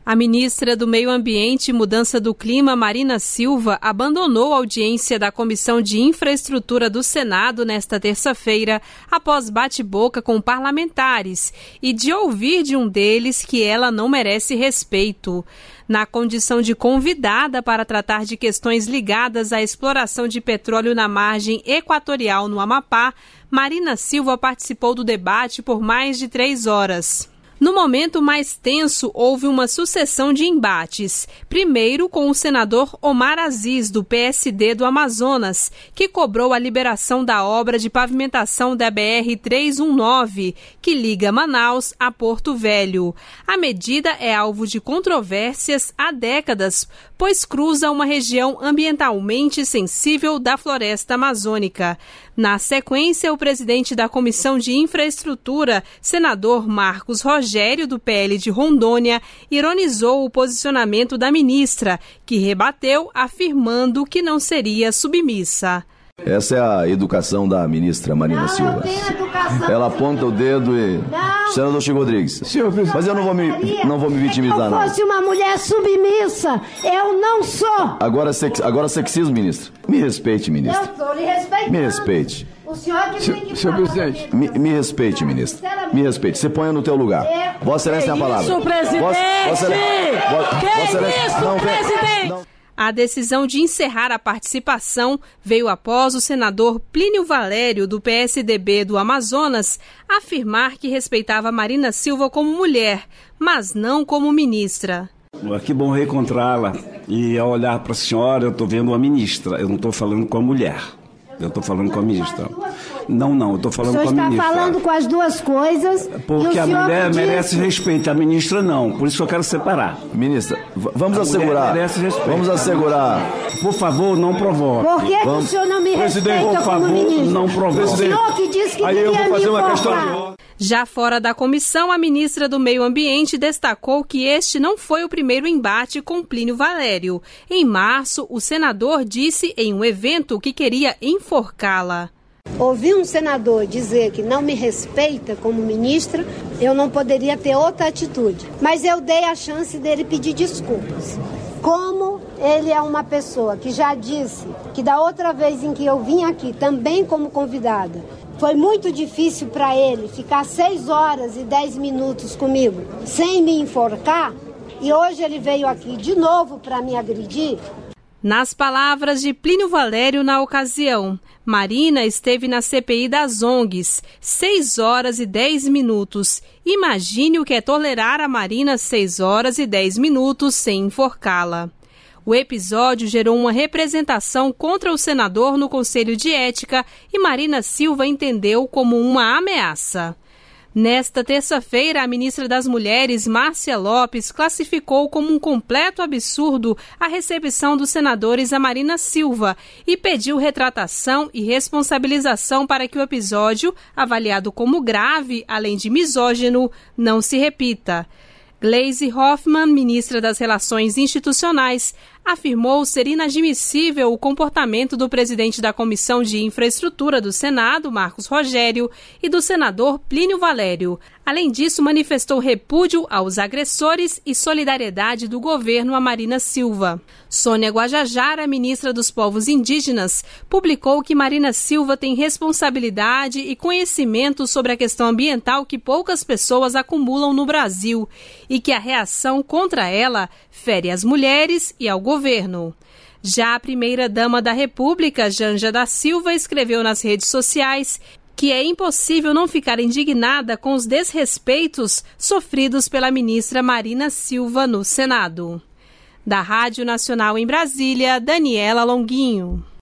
A ministra do Meio Ambiente e Mudança do Clima, Marina Silva, abandonou a audiência da Comissão de Infraestrutura do Senado nesta terça-feira, após bate-boca com parlamentares e de ouvir de um deles que ela não merece respeito. Na condição de convidada para tratar de questões ligadas à exploração de petróleo na margem equatorial no Amapá, Marina Silva participou do debate por mais de 3 horas. No momento mais tenso, houve uma sucessão de embates. Primeiro com o senador Omar Aziz, do PSD do Amazonas, que cobrou a liberação da obra de pavimentação da BR-319, que liga Manaus a Porto Velho. A medida é alvo de controvérsias há décadas, pois cruza uma região ambientalmente sensível da floresta amazônica. Na sequência, o presidente da Comissão de Infraestrutura, senador Marcos Rogério, do PL de Rondônia, ironizou o posicionamento da ministra, que rebateu afirmando que não seria submissa. Essa é a educação da ministra Marina Silva. Ela aponta o dedo e... Senador Chico Rodrigues, mas eu não vou me vitimizar, não. Se eu fosse uma mulher submissa, eu não sou. Agora sexismo, ministro. Me respeite, ministro. Eu estou lhe respeitando. Me respeite. O senhor que tem que Senhor presidente. Me respeite, ministro. Me respeite. Você ponha no teu lugar. Vossa Excelência é a palavra. Isso, presidente! Presidente! A decisão de encerrar a participação veio após o senador Plínio Valério, do PSDB do Amazonas, afirmar que respeitava Marina Silva como mulher, mas não como ministra. Que bom reencontrá-la. E ao olhar para a senhora, eu estou vendo uma ministra, eu não estou falando com a mulher. Eu estou falando com a ministra. Não, eu estou falando com a ministra. O senhor está falando com as duas coisas. Porque a mulher merece respeito, a ministra não. Por isso que eu quero separar. Ministra, vamos assegurar. Vamos assegurar. Por favor, não provoque. Por que o senhor não me respeita como ministra? Não provoque. O senhor que disse que devia me informar. Já fora da comissão, a ministra do Meio Ambiente destacou que este não foi o primeiro embate com Plínio Valério. Em março, o senador disse em um evento que queria enforcá-la. Ouvi um senador dizer que não me respeita como ministra, eu não poderia ter outra atitude. Mas eu dei a chance dele pedir desculpas. Como ele é uma pessoa que já disse que da outra vez em que eu vim aqui, também como convidada, foi muito difícil para ele ficar 6 horas e 10 minutos comigo sem me enforcar, e hoje ele veio aqui de novo para me agredir. Nas palavras de Plínio Valério na ocasião, Marina esteve na CPI das ONGs, 6 horas e 10 minutos. Imagine o que é tolerar a Marina 6 horas e 10 minutos sem enforcá-la. O episódio gerou uma representação contra o senador no Conselho de Ética e Marina Silva entendeu como uma ameaça. Nesta terça-feira, a ministra das Mulheres, Márcia Lopes, classificou como um completo absurdo a recepção dos senadores a Marina Silva e pediu retratação e responsabilização para que o episódio, avaliado como grave, além de misógino, não se repita. Gleisi Hoffmann, ministra das Relações Institucionais, afirmou ser inadmissível o comportamento do presidente da Comissão de Infraestrutura do Senado, Marcos Rogério, e do senador Plínio Valério. Além disso, manifestou repúdio aos agressores e solidariedade do governo a Marina Silva. Sônia Guajajara, ministra dos Povos Indígenas, publicou que Marina Silva tem responsabilidade e conhecimento sobre a questão ambiental que poucas pessoas acumulam no Brasil e que a reação contra ela fere as mulheres e ao governo. Já a primeira-dama da República, Janja da Silva, escreveu nas redes sociais que é impossível não ficar indignada com os desrespeitos sofridos pela ministra Marina Silva no Senado. Da Rádio Nacional em Brasília, Daniela Longuinho.